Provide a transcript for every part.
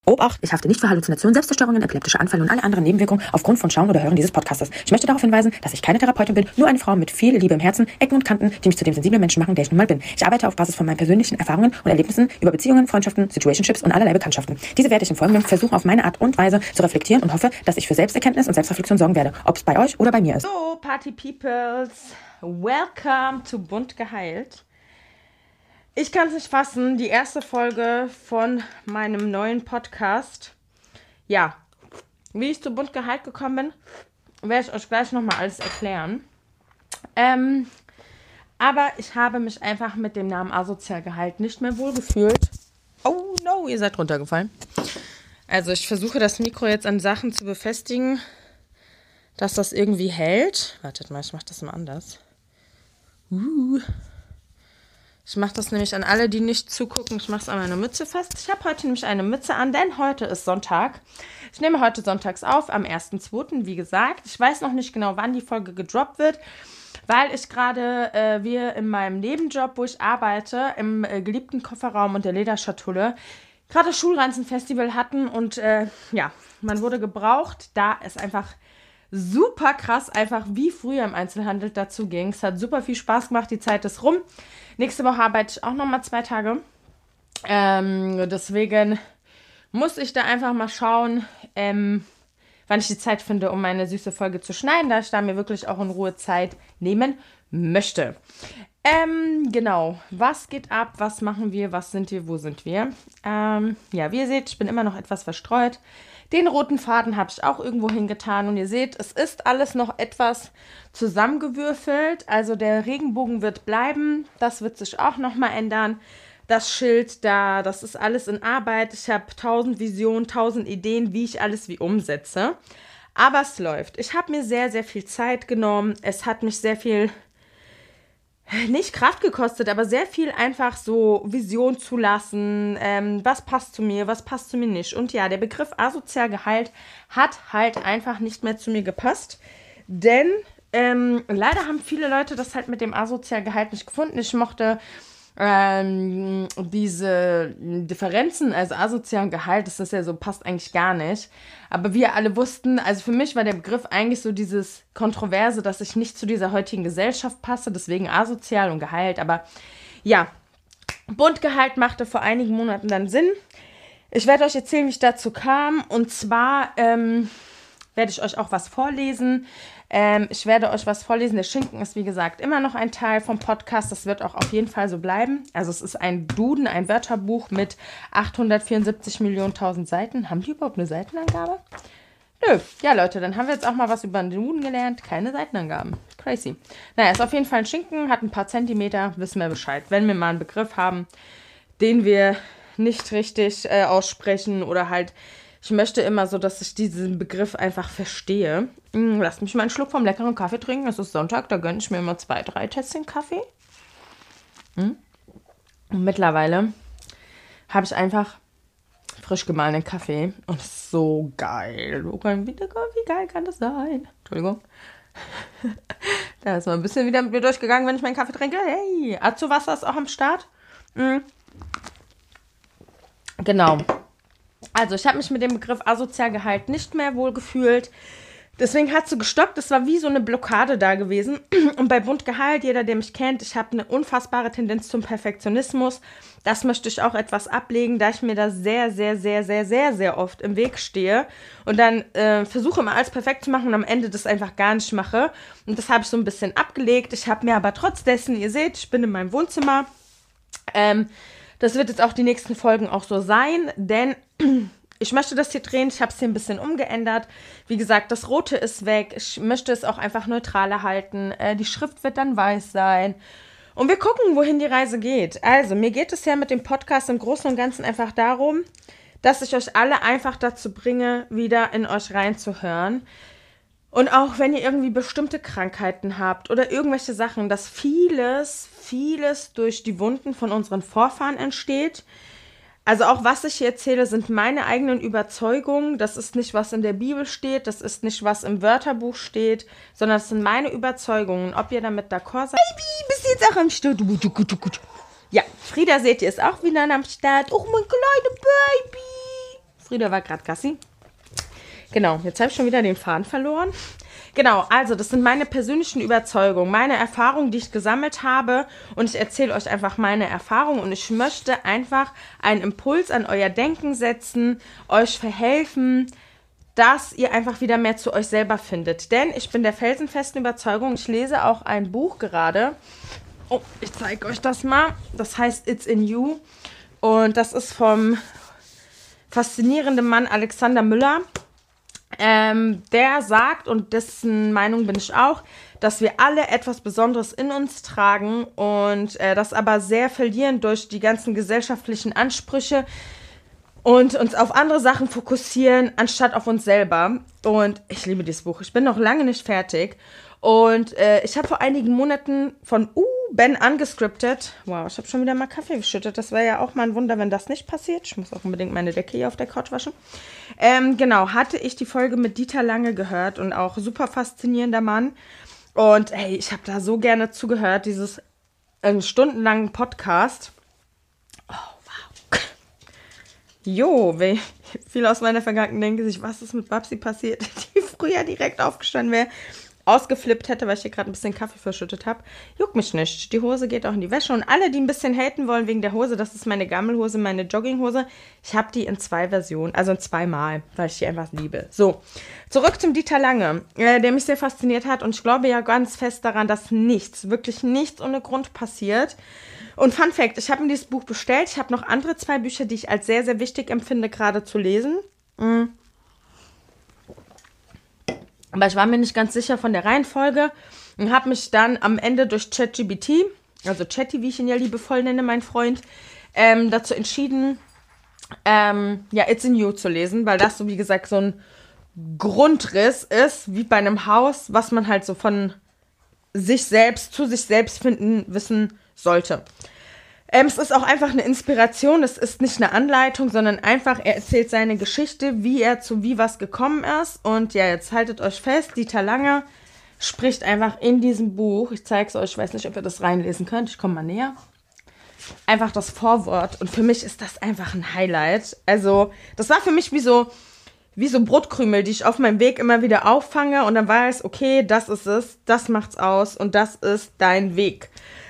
Obacht, ich hafte nicht für Halluzinationen, Selbstzerstörungen, epileptische Anfälle und alle anderen Nebenwirkungen aufgrund von Schauen oder Hören dieses Podcastes. Ich möchte darauf hinweisen, dass ich keine Therapeutin bin, nur eine Frau mit viel Liebe im Herzen, Ecken und Kanten, die mich zu dem sensiblen Menschen machen, der ich nun mal bin. Ich arbeite auf Basis von meinen persönlichen Erfahrungen und Erlebnissen über Beziehungen, Freundschaften, Situationships und allerlei Bekanntschaften. Diese werde ich im Folgenden versuchen, auf meine Art und Weise zu reflektieren und hoffe, dass ich für Selbsterkenntnis und Selbstreflexion sorgen werde, ob es bei euch oder bei mir ist. So, Party Peoples, welcome to Bunt geheilt. Ich kann es nicht fassen, die erste Folge von meinem neuen Podcast. Ja, wie ich zu Bunt geheilt gekommen bin, werde ich euch gleich nochmal alles erklären. Aber ich habe mich einfach mit dem Namen asozial geheilt nicht mehr wohlgefühlt. Oh no, ihr seid runtergefallen. Also ich versuche das Mikro jetzt an Sachen zu befestigen, dass das irgendwie hält. Wartet mal, ich mache das mal anders. Ich mache das nämlich an alle, die nicht zugucken. Ich mache es an meiner Mütze fest. Ich habe heute nämlich eine Mütze an, denn heute ist Sonntag. Ich nehme heute sonntags auf, am 1.2., wie gesagt. Ich weiß noch nicht genau, wann die Folge gedroppt wird, weil ich gerade, wir in meinem Nebenjob, wo ich arbeite, im geliebten Kofferraum und der Lederschatulle, gerade das Schulranzen-Festival hatten und ja, man wurde gebraucht, da es einfach super krass, einfach wie früher im Einzelhandel dazu ging. Es hat super viel Spaß gemacht, die Zeit ist rum. Nächste Woche arbeite ich auch nochmal 2 Tage. Deswegen muss ich da einfach mal schauen, wann ich die Zeit finde, um meine süße Folge zu schneiden, da ich da mir wirklich auch in Ruhe Zeit nehmen möchte. Genau, was geht ab, was machen wir, was sind wir, wo sind wir? Ja, wie ihr seht, ich bin immer noch etwas verstreut. Den roten Faden habe ich auch irgendwo hingetan und ihr seht, es ist alles noch etwas zusammengewürfelt. Also der Regenbogen wird bleiben, das wird sich auch nochmal ändern. Das Schild da, das ist alles in Arbeit. Ich habe 1000 Visionen, 1000 Ideen, wie ich alles wie umsetze. Aber es läuft. Ich habe mir sehr, sehr viel Zeit genommen. Es hat mich sehr viel, nicht Kraft gekostet, aber sehr viel einfach so Vision zu lassen, was passt zu mir, was passt zu mir nicht. Und ja, der Begriff asozial geheilt hat halt einfach nicht mehr zu mir gepasst, denn leider haben viele Leute das halt mit dem asozial geheilt nicht gefunden. Ich mochte diese Differenzen, also asozial und geheilt, das ist ja so, passt eigentlich gar nicht. Aber wir alle wussten, also für mich war der Begriff eigentlich so dieses Kontroverse, dass ich nicht zu dieser heutigen Gesellschaft passe, deswegen asozial und geheilt. Aber ja, bunt geheilt machte vor einigen Monaten dann Sinn. Ich werde euch erzählen, wie ich dazu kam. Und zwar werde ich euch auch was vorlesen. Ich werde euch was vorlesen. Der Schinken ist, wie gesagt, immer noch ein Teil vom Podcast. Das wird auch auf jeden Fall so bleiben. Also es ist ein Duden, ein Wörterbuch mit 874.000.000 Seiten. Haben die überhaupt eine Seitenangabe? Nö. Ja, Leute, dann haben wir jetzt auch mal was über den Duden gelernt. Keine Seitenangaben. Crazy. Naja, ist auf jeden Fall ein Schinken, hat ein paar Zentimeter. Wissen wir Bescheid. Wenn wir mal einen Begriff haben, den wir nicht richtig aussprechen oder halt, ich möchte immer so, dass ich diesen Begriff einfach verstehe. Lasst mich mal einen Schluck vom leckeren Kaffee trinken. Es ist Sonntag, da gönne ich mir immer 2, 3 Tässchen Kaffee. Und mittlerweile habe ich einfach frisch gemahlenen Kaffee. Und es ist so geil. Wie geil kann das sein? Entschuldigung. Da ist mal ein bisschen wieder mit mir durchgegangen, wenn ich meinen Kaffee trinke. Hey, Azu-Wasser ist auch am Start. Genau. Also, ich habe mich mit dem Begriff asozial geheilt nicht mehr wohlgefühlt. Deswegen hat es so gestoppt. Es war wie so eine Blockade da gewesen. Und bei bunt geheilt, jeder, der mich kennt, ich habe eine unfassbare Tendenz zum Perfektionismus. Das möchte ich auch etwas ablegen, da ich mir da sehr, sehr, sehr, sehr, sehr, sehr oft im Weg stehe. Und dann versuche immer alles perfekt zu machen und am Ende das einfach gar nicht mache. Und das habe ich so ein bisschen abgelegt. Ich habe mir aber trotz dessen, ihr seht, ich bin in meinem Wohnzimmer. Das wird jetzt auch die nächsten Folgen auch so sein, denn ich möchte das hier drehen. Ich habe es hier ein bisschen umgeändert. Wie gesagt, das Rote ist weg. Ich möchte es auch einfach neutraler halten. Die Schrift wird dann weiß sein. Und wir gucken, wohin die Reise geht. Also, mir geht es ja mit dem Podcast im Großen und Ganzen einfach darum, dass ich euch alle einfach dazu bringe, wieder in euch reinzuhören. Und auch wenn ihr irgendwie bestimmte Krankheiten habt oder irgendwelche Sachen, dass vieles durch die Wunden von unseren Vorfahren entsteht. Also auch was ich hier erzähle, sind meine eigenen Überzeugungen. Das ist nicht, was in der Bibel steht, das ist nicht, was im Wörterbuch steht, sondern das sind meine Überzeugungen. Ob ihr damit d'accord seid? Baby, bist du jetzt auch am Start? Ja, Frieda, seht ihr, ist auch wieder am Start. Oh, mein kleiner Baby. Frieda war gerade Gassi. Genau, jetzt habe ich schon wieder den Faden verloren. Genau, also das sind meine persönlichen Überzeugungen, meine Erfahrungen, die ich gesammelt habe und ich erzähle euch einfach meine Erfahrungen und ich möchte einfach einen Impuls an euer Denken setzen, euch verhelfen, dass ihr einfach wieder mehr zu euch selber findet. Denn ich bin der felsenfesten Überzeugung, ich lese auch ein Buch gerade. Oh, ich zeige euch das mal. Das heißt It's in You und das ist vom faszinierenden Mann Alexander Müller. Der sagt, und dessen Meinung bin ich auch, dass wir alle etwas Besonderes in uns tragen und das aber sehr verlieren durch die ganzen gesellschaftlichen Ansprüche und uns auf andere Sachen fokussieren, anstatt auf uns selber. Und ich liebe dieses Buch. Ich bin noch lange nicht fertig. Und ich habe vor einigen Monaten von Ben angescriptet. Wow, ich habe schon wieder mal Kaffee geschüttet. Das wäre ja auch mal ein Wunder, wenn das nicht passiert. Ich muss auch unbedingt meine Decke hier auf der Couch waschen. Genau, hatte ich die Folge mit Dieter Lange gehört und auch super faszinierender Mann. Und hey, ich habe da so gerne zugehört, dieses stundenlangen Podcast. Oh, wow. Jo, viele aus meiner Vergangenheit denken sich, was ist mit Babsi passiert, die früher direkt aufgestanden wäre, ausgeflippt hätte, weil ich hier gerade ein bisschen Kaffee verschüttet habe. Juckt mich nicht. Die Hose geht auch in die Wäsche. Und alle, die ein bisschen haten wollen wegen der Hose, das ist meine Gammelhose, meine Jogginghose. Ich habe die in 2 Versionen, also in 2-mal, weil ich die einfach liebe. So, zurück zum Dieter Lange, der mich sehr fasziniert hat. Und ich glaube ja ganz fest daran, dass nichts, wirklich nichts ohne Grund passiert. Und Fun Fact, ich habe mir dieses Buch bestellt. Ich habe noch andere 2 Bücher, die ich als sehr, sehr wichtig empfinde, gerade zu lesen. Aber ich war mir nicht ganz sicher von der Reihenfolge und habe mich dann am Ende durch ChatGPT, also Chatty, wie ich ihn ja liebevoll nenne, mein Freund, dazu entschieden, It's in You zu lesen, weil das so, wie gesagt, so ein Grundriss ist, wie bei einem Haus, was man halt so von sich selbst, zu sich selbst wissen sollte. Es ist auch einfach eine Inspiration, es ist nicht eine Anleitung, sondern einfach, er erzählt seine Geschichte, wie er zu wie was gekommen ist. Und ja, jetzt haltet euch fest, Dieter Lange spricht einfach in diesem Buch, ich zeige es euch, ich weiß nicht, ob ihr das reinlesen könnt, ich komme mal näher, einfach das Vorwort. Und für mich ist das einfach ein Highlight. Also, das war für mich wie so Brotkrümel, die ich auf meinem Weg immer wieder auffange und dann weiß, okay, das ist es, das macht's aus und das ist dein Weg.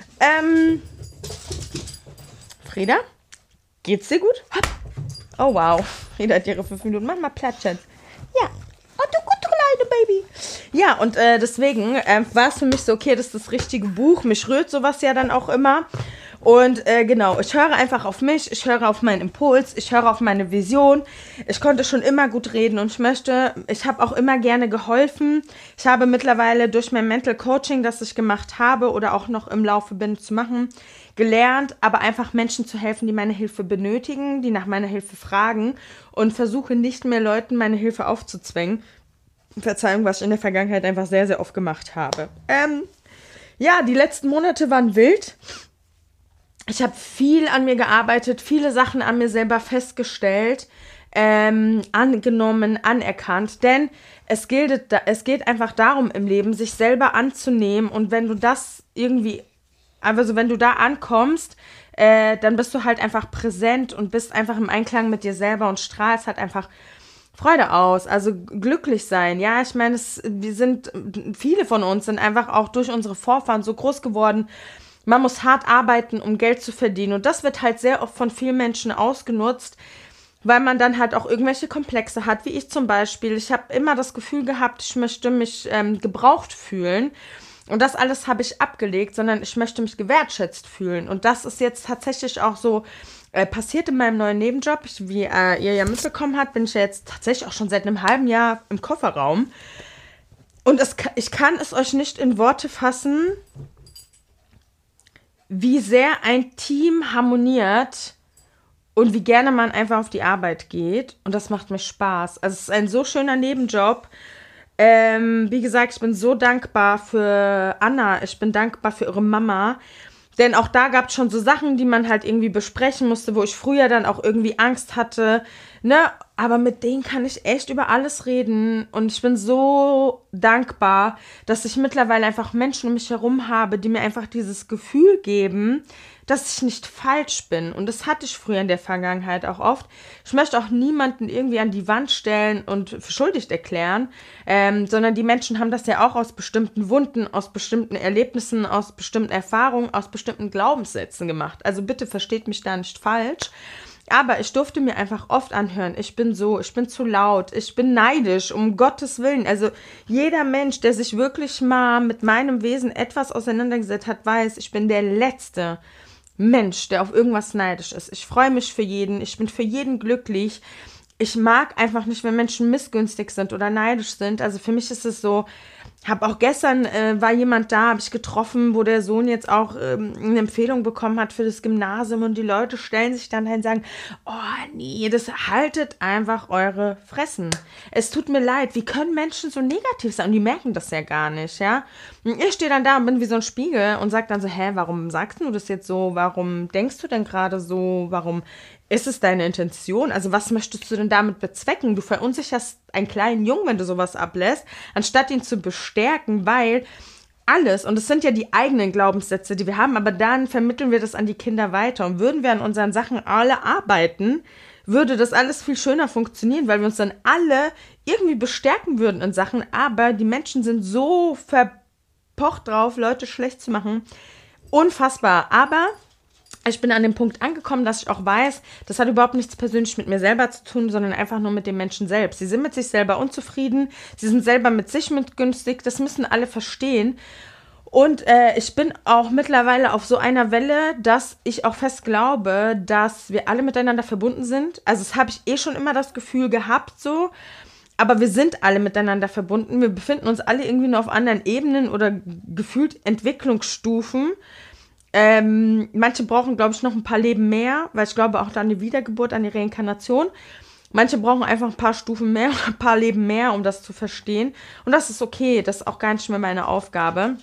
Frieda, geht's dir gut? Hopp. Oh wow, Frieda hat ihre 5 Minuten. Mach mal Platschern. Ja, oh du gute kleine Baby. Ja, und deswegen war es für mich so, okay, das ist das richtige Buch. Mich rührt sowas ja dann auch immer. Und genau, ich höre einfach auf mich, ich höre auf meinen Impuls, ich höre auf meine Vision. Ich konnte schon immer gut reden und ich habe auch immer gerne geholfen. Ich habe mittlerweile durch mein Mental Coaching, das ich gemacht habe oder auch noch im Laufe bin zu machen, gelernt, aber einfach Menschen zu helfen, die meine Hilfe benötigen, die nach meiner Hilfe fragen und versuche nicht mehr Leuten meine Hilfe aufzuzwängen. Verzeihung, was ich in der Vergangenheit einfach sehr, sehr oft gemacht habe. Ja, die letzten Monate waren wild. Ich habe viel an mir gearbeitet, viele Sachen an mir selber festgestellt, angenommen, anerkannt, denn es geht einfach darum im Leben, sich selber anzunehmen und wenn du das irgendwie, also wenn du da ankommst, dann bist du halt einfach präsent und bist einfach im Einklang mit dir selber und strahlst halt einfach Freude aus, also glücklich sein. Ja, ich meine, viele von uns sind einfach auch durch unsere Vorfahren so groß geworden. Man muss hart arbeiten, um Geld zu verdienen. Und das wird halt sehr oft von vielen Menschen ausgenutzt, weil man dann halt auch irgendwelche Komplexe hat, wie ich zum Beispiel. Ich habe immer das Gefühl gehabt, ich möchte mich gebraucht fühlen. Und das alles habe ich abgelegt, sondern ich möchte mich gewertschätzt fühlen. Und das ist jetzt tatsächlich auch so passiert in meinem neuen Nebenjob. Wie ihr ja mitbekommen habt, bin ich ja jetzt tatsächlich auch schon seit einem halben Jahr im Kofferraum. Und ich kann es euch nicht in Worte fassen, wie sehr ein Team harmoniert und wie gerne man einfach auf die Arbeit geht. Und das macht mir Spaß. Also es ist ein so schöner Nebenjob. Wie gesagt, ich bin so dankbar für Anna. Ich bin dankbar für ihre Mama. Denn auch da gab es schon so Sachen, die man halt irgendwie besprechen musste, wo ich früher dann auch irgendwie Angst hatte, ne, aber mit denen kann ich echt über alles reden und ich bin so dankbar, dass ich mittlerweile einfach Menschen um mich herum habe, die mir einfach dieses Gefühl geben, dass ich nicht falsch bin. Und das hatte ich früher in der Vergangenheit auch oft. Ich möchte auch niemanden irgendwie an die Wand stellen und für schuldig erklären, sondern die Menschen haben das ja auch aus bestimmten Wunden, aus bestimmten Erlebnissen, aus bestimmten Erfahrungen, aus bestimmten Glaubenssätzen gemacht. Also bitte versteht mich da nicht falsch. Aber ich durfte mir einfach oft anhören, ich bin zu laut, ich bin neidisch, um Gottes Willen. Also jeder Mensch, der sich wirklich mal mit meinem Wesen etwas auseinandergesetzt hat, weiß, ich bin der letzte Mensch, der auf irgendwas neidisch ist. Ich freue mich für jeden, ich bin für jeden glücklich. Ich mag einfach nicht, wenn Menschen missgünstig sind oder neidisch sind. Also für mich ist es so, habe auch gestern, war jemand da, habe ich getroffen, wo der Sohn jetzt auch eine Empfehlung bekommen hat für das Gymnasium und die Leute stellen sich dann hin und sagen, oh nee, das haltet einfach eure Fressen. Es tut mir leid, wie können Menschen so negativ sein? Und die merken das ja gar nicht, ja. Und ich stehe dann da und bin wie so ein Spiegel und sage dann so, warum sagst du das jetzt so? Warum denkst du denn gerade so? Warum ist es deine Intention? Also was möchtest du denn damit bezwecken? Du verunsicherst einen kleinen Jungen, wenn du sowas ablässt, anstatt ihn zu bestärken, weil alles, und es sind ja die eigenen Glaubenssätze, die wir haben, aber dann vermitteln wir das an die Kinder weiter. Und würden wir an unseren Sachen alle arbeiten, würde das alles viel schöner funktionieren, weil wir uns dann alle irgendwie bestärken würden in Sachen. Aber die Menschen sind so verpocht drauf, Leute schlecht zu machen. Unfassbar. Aber ich bin an dem Punkt angekommen, dass ich auch weiß, das hat überhaupt nichts persönlich mit mir selber zu tun, sondern einfach nur mit dem Menschen selbst. Sie sind mit sich selber unzufrieden, sie sind selber mit sich mitgünstig, das müssen alle verstehen. Und ich bin auch mittlerweile auf so einer Welle, dass ich auch fest glaube, dass wir alle miteinander verbunden sind. Also das habe ich schon immer das Gefühl gehabt so, aber wir sind alle miteinander verbunden. Wir befinden uns alle irgendwie nur auf anderen Ebenen oder gefühlt Entwicklungsstufen. Manche brauchen, glaube ich, noch ein paar Leben mehr, weil ich glaube auch an die Wiedergeburt, an die Reinkarnation. Manche brauchen einfach ein paar Stufen mehr, ein paar Leben mehr, um das zu verstehen. Und das ist okay, das ist auch gar nicht mehr meine Aufgabe.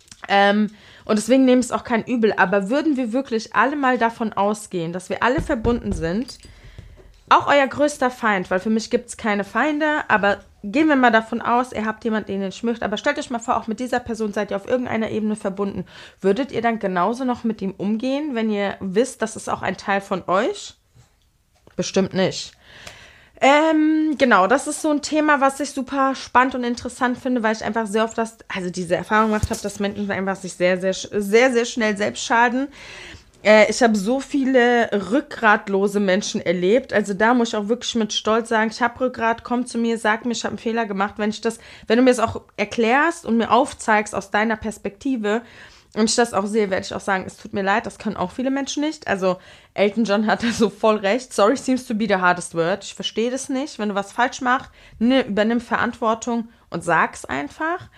Und deswegen nehme ich es auch kein Übel. Aber würden wir wirklich alle mal davon ausgehen, dass wir alle verbunden sind, auch euer größter Feind, weil für mich gibt es keine Feinde, aber gehen wir mal davon aus, ihr habt jemanden, den ihr nicht mögt, aber stellt euch mal vor, auch mit dieser Person seid ihr auf irgendeiner Ebene verbunden. Würdet ihr dann genauso noch mit ihm umgehen, wenn ihr wisst, das ist auch ein Teil von euch? Bestimmt nicht. Genau, das ist so ein Thema, was ich super spannend und interessant finde, weil ich einfach sehr oft diese Erfahrung gemacht habe, dass Menschen einfach sich sehr, sehr, sehr, sehr schnell selbst schaden. Ich habe so viele rückgratlose Menschen erlebt. Also da muss ich auch wirklich mit Stolz sagen, ich habe Rückgrat, komm zu mir, sag mir, ich habe einen Fehler gemacht. Wenn du mir das auch erklärst und mir aufzeigst aus deiner Perspektive und ich das auch sehe, werde ich auch sagen, es tut mir leid, das können auch viele Menschen nicht. Also Elton John hat da so voll recht. Sorry seems to be the hardest word. Ich verstehe das nicht. Wenn du was falsch machst, übernimm Verantwortung und sag's einfach.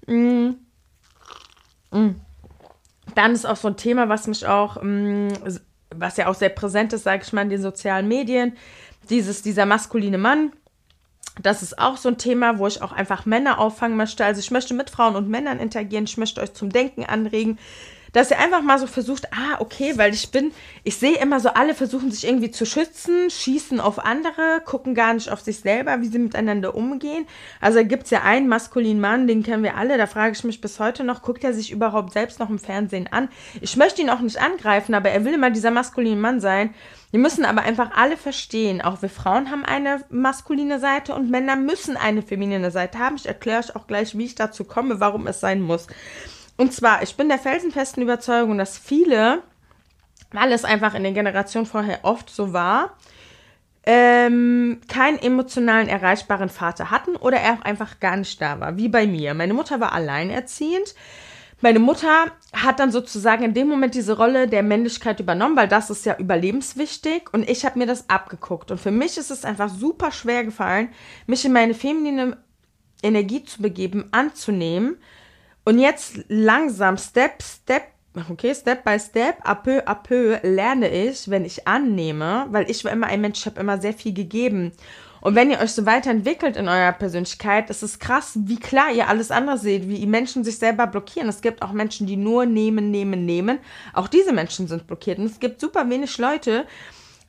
Dann ist auch so ein Thema, was mich auch, was ja auch sehr präsent ist, sage ich mal, in den sozialen Medien, dieser maskuline Mann. Das ist auch so ein Thema, wo ich auch einfach Männer auffangen möchte. Also ich möchte mit Frauen und Männern interagieren, ich möchte euch zum Denken anregen, dass ihr einfach mal so versucht, okay, weil ich sehe immer so, alle versuchen sich irgendwie zu schützen, schießen auf andere, gucken gar nicht auf sich selber, wie sie miteinander umgehen. Also da gibt es ja einen maskulinen Mann, den kennen wir alle, da frage ich mich bis heute noch, guckt er sich überhaupt selbst noch im Fernsehen an? Ich möchte ihn auch nicht angreifen, aber er will immer dieser maskuline Mann sein. Wir müssen aber einfach alle verstehen, auch wir Frauen haben eine maskuline Seite und Männer müssen eine feminine Seite haben. Ich erkläre euch auch gleich, wie ich dazu komme, warum es sein muss. Und zwar, ich bin der felsenfesten Überzeugung, dass viele, weil es einfach in den Generationen vorher oft so war, keinen emotionalen, erreichbaren Vater hatten oder er auch einfach gar nicht da war, wie bei mir. Meine Mutter war alleinerziehend. Meine Mutter hat dann sozusagen in dem Moment diese Rolle der Männlichkeit übernommen, weil das ist ja überlebenswichtig und ich habe mir das abgeguckt. Und für mich ist es einfach super schwer gefallen, mich in meine feminine Energie zu begeben, anzunehmen. Und jetzt langsam, Step by Step, à peu lerne ich, wenn ich annehme, weil ich war immer ein Mensch, ich habe immer sehr viel gegeben. Und wenn ihr euch so weiterentwickelt in eurer Persönlichkeit, ist es krass, wie klar ihr alles andere seht, wie Menschen sich selber blockieren. Es gibt auch Menschen, die nur nehmen. Auch diese Menschen sind blockiert. Und es gibt super wenig Leute,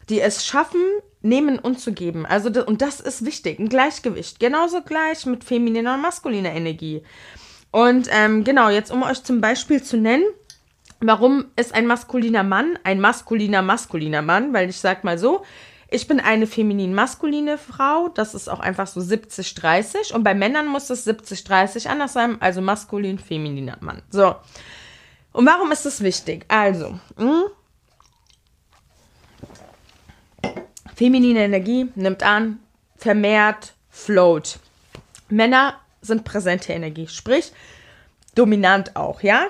die es schaffen, nehmen und zu geben. Also und das ist wichtig, ein Gleichgewicht. Genauso gleich mit femininer und maskuliner Energie. Und genau, jetzt um euch zum Beispiel zu nennen, warum ist ein maskuliner Mann ein maskuliner Mann? Weil ich sag mal so, ich bin eine feminin-maskuline Frau, das ist auch einfach so 70-30 und bei Männern muss es 70-30 anders sein, also maskulin-femininer Mann. So, und warum ist das wichtig? Also, feminine Energie nimmt an, vermehrt, float. Männer sind präsente Energie, sprich dominant auch, ja?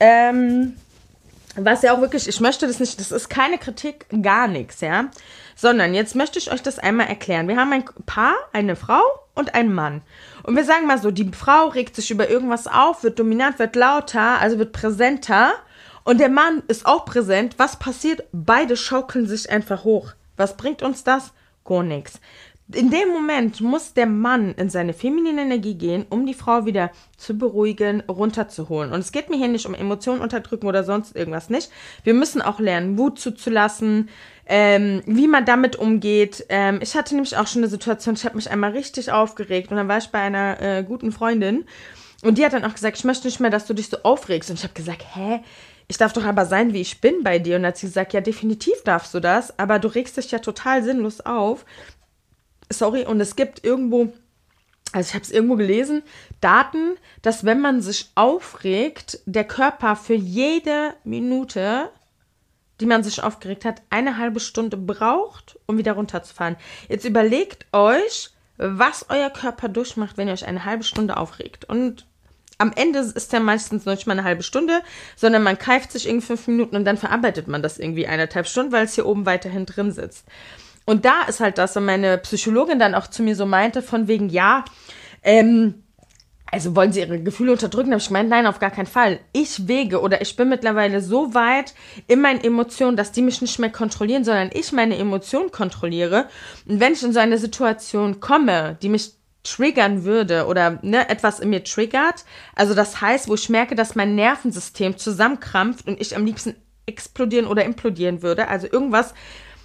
Was ja auch wirklich, ich möchte das nicht, das ist keine Kritik, gar nichts, ja? Sondern jetzt möchte ich euch das einmal erklären. Wir haben ein Paar, eine Frau und einen Mann. Und wir sagen mal so, die Frau regt sich über irgendwas auf, wird dominant, wird lauter, also wird präsenter. Und der Mann ist auch präsent. Was passiert? Beide schaukeln sich einfach hoch. Was bringt uns das? Gar nichts. In dem Moment muss der Mann in seine feminine Energie gehen, um die Frau wieder zu beruhigen, runterzuholen. Und es geht mir hier nicht um Emotionen unterdrücken oder sonst irgendwas nicht. Wir müssen auch lernen, Wut zuzulassen, wie man damit umgeht. Ich hatte nämlich auch schon eine Situation, ich habe mich einmal richtig aufgeregt und dann war ich bei einer guten Freundin und die hat dann auch gesagt, ich möchte nicht mehr, dass du dich so aufregst. Und ich habe gesagt, ich darf doch aber sein, wie ich bin bei dir. Und dann hat sie gesagt, ja, definitiv darfst du das, aber du regst dich ja total sinnlos auf. Sorry, und es gibt irgendwo, also ich habe es irgendwo gelesen, Daten, dass wenn man sich aufregt, der Körper für jede Minute, die man sich aufgeregt hat, 1,5 Stunde braucht, um wieder runterzufahren. Jetzt überlegt euch, was euer Körper durchmacht, wenn ihr euch 1,5 Stunde aufregt. Und am Ende ist ja meistens noch nicht mal 1,5 Stunde, sondern man keift sich irgendwie 5 Minuten und dann verarbeitet man das irgendwie 1,5 Stunden, weil es hier oben weiterhin drin sitzt. Und da ist halt das, und meine Psychologin dann auch zu mir so meinte, von wegen, ja, also wollen sie ihre Gefühle unterdrücken? Da habe ich gemeint, nein, auf gar keinen Fall. Ich bin mittlerweile so weit in meinen Emotionen, dass die mich nicht mehr kontrollieren, sondern ich meine Emotionen kontrolliere. Und wenn ich in so eine Situation komme, die mich triggern würde oder etwas in mir triggert, also das heißt, wo ich merke, dass mein Nervensystem zusammenkrampft und ich am liebsten explodieren oder implodieren würde, also irgendwas,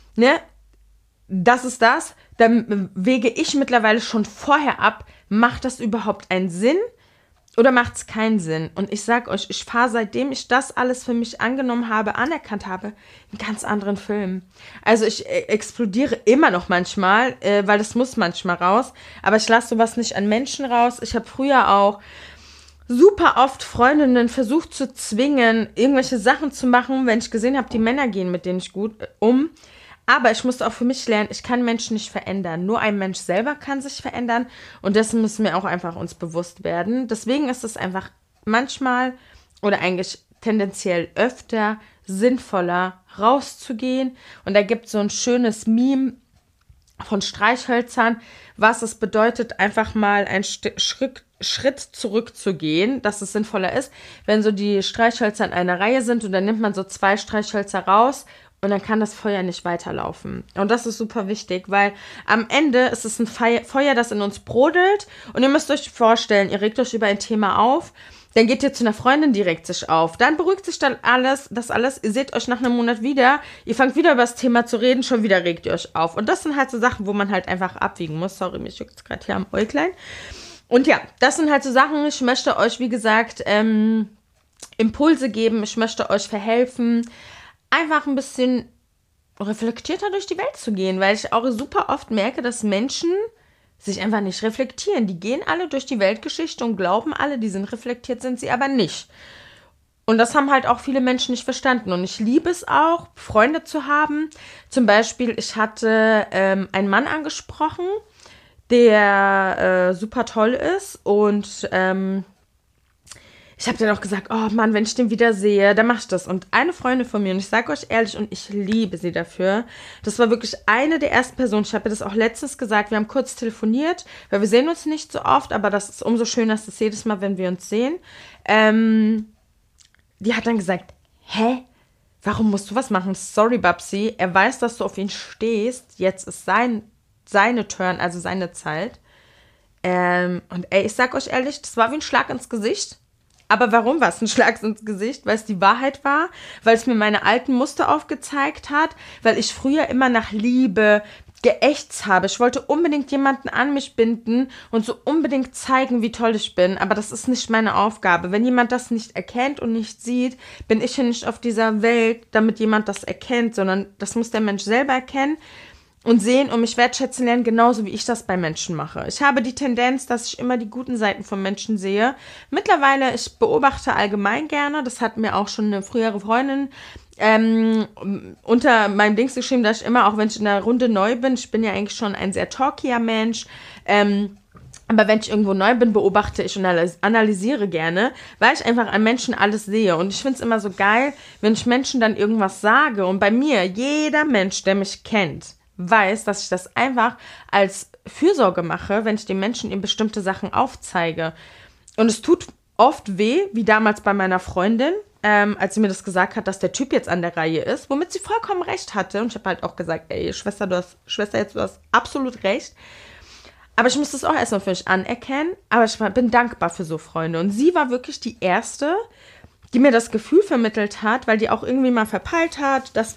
das ist das, dann wege ich mittlerweile schon vorher ab, macht das überhaupt einen Sinn oder macht es keinen Sinn? Und ich sag euch, ich fahre, seitdem ich das alles für mich angenommen habe, anerkannt habe, einen ganz anderen Film. Also ich explodiere immer noch manchmal, weil das muss manchmal raus, aber ich lasse sowas nicht an Menschen raus. Ich habe früher auch super oft Freundinnen versucht zu zwingen, irgendwelche Sachen zu machen, wenn ich gesehen habe, die Männer gehen mit denen nicht gut um. Aber ich musste auch für mich lernen, ich kann Menschen nicht verändern. Nur ein Mensch selber kann sich verändern. Und dessen müssen wir auch einfach uns bewusst werden. Deswegen ist es einfach manchmal oder eigentlich tendenziell öfter sinnvoller, rauszugehen. Und da gibt es so ein schönes Meme von Streichhölzern, was es bedeutet, einfach mal einen Schritt zurückzugehen, dass es sinnvoller ist, wenn so die Streichhölzer in einer Reihe sind und dann nimmt man so 2 Streichhölzer raus und dann kann das Feuer nicht weiterlaufen. Und das ist super wichtig, weil am Ende ist es ein Feuer, das in uns brodelt. Und ihr müsst euch vorstellen, ihr regt euch über ein Thema auf, dann geht ihr zu einer Freundin, die regt sich auf. Dann beruhigt sich dann alles, ihr seht euch nach einem Monat wieder, ihr fangt wieder über das Thema zu reden, schon wieder regt ihr euch auf. Und das sind halt so Sachen, wo man halt einfach abwiegen muss. Sorry, mich juckt es gerade hier am Äuglein. Und ja, das sind halt so Sachen, ich möchte euch, wie gesagt, Impulse geben, ich möchte euch verhelfen, einfach ein bisschen reflektierter durch die Welt zu gehen, weil ich auch super oft merke, dass Menschen sich einfach nicht reflektieren. Die gehen alle durch die Weltgeschichte und glauben alle, die sind reflektiert, sind sie aber nicht. Und das haben halt auch viele Menschen nicht verstanden. Und ich liebe es auch, Freunde zu haben. Zum Beispiel, ich hatte einen Mann angesprochen, der super toll ist und ich habe dann auch gesagt, oh Mann, wenn ich den wieder sehe, dann mach ich das. Und eine Freundin von mir, und ich sage euch ehrlich, und ich liebe sie dafür, das war wirklich eine der ersten Personen, ich habe ihr das auch letztens gesagt, wir haben kurz telefoniert, weil wir sehen uns nicht so oft, aber das ist umso schöner, dass das jedes Mal, wenn wir uns sehen. Die hat dann gesagt, warum musst du was machen? Sorry, Babsi, er weiß, dass du auf ihn stehst, jetzt ist seine Turn, also seine Zeit. Und ich sag euch ehrlich, das war wie ein Schlag ins Gesicht. Aber warum war es ein Schlag ins Gesicht? Weil es die Wahrheit war, weil es mir meine alten Muster aufgezeigt hat, weil ich früher immer nach Liebe geächtzt habe. Ich wollte unbedingt jemanden an mich binden und so unbedingt zeigen, wie toll ich bin, aber das ist nicht meine Aufgabe. Wenn jemand das nicht erkennt und nicht sieht, bin ich ja nicht auf dieser Welt, damit jemand das erkennt, sondern das muss der Mensch selber erkennen und sehen und mich wertschätzen lernen, genauso wie ich das bei Menschen mache. Ich habe die Tendenz, dass ich immer die guten Seiten von Menschen sehe. Mittlerweile, ich beobachte allgemein gerne, das hat mir auch schon eine frühere Freundin unter meinem Dings geschrieben, dass ich immer, auch wenn ich in der Runde neu bin, ich bin ja eigentlich schon ein sehr talkier Mensch, aber wenn ich irgendwo neu bin, beobachte ich und analysiere gerne, weil ich einfach an Menschen alles sehe. Und ich finde es immer so geil, wenn ich Menschen dann irgendwas sage. Und bei mir, jeder Mensch, der mich kennt, weiß, dass ich das einfach als Fürsorge mache, wenn ich den Menschen eben bestimmte Sachen aufzeige. Und es tut oft weh, wie damals bei meiner Freundin, als sie mir das gesagt hat, dass der Typ jetzt an der Reihe ist, womit sie vollkommen recht hatte. Und ich habe halt auch gesagt, ey, Schwester, du hast absolut recht. Aber ich muss das auch erstmal für mich anerkennen. Aber ich bin dankbar für so Freunde. Und sie war wirklich die Erste, die mir das Gefühl vermittelt hat, weil die auch irgendwie mal verpeilt hat, dass